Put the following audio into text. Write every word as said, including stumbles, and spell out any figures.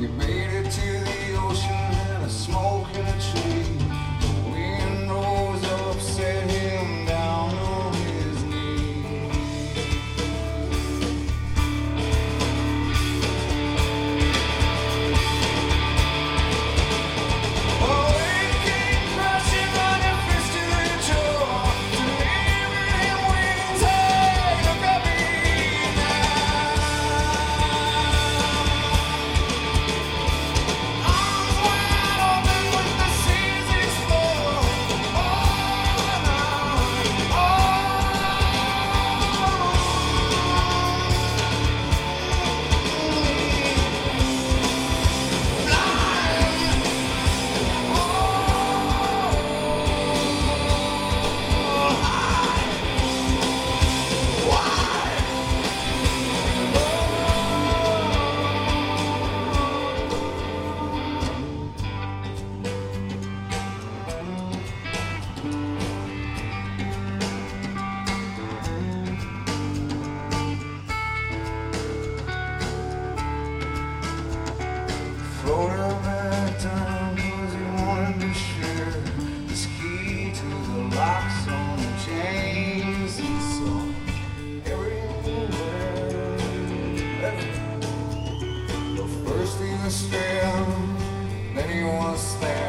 We made it to the ocean and a smoke in a tree. The wind rose up, set him down on his knees. Oh, it came crashing, running fist to the shore, delivering him wings. Hey, look at me now. Arms wide open with the seas explore. On, on, floated back down 'cause he wanted to share his key to the locks on the chains he saw everywhere. But first he was stranded, then he was stabbed.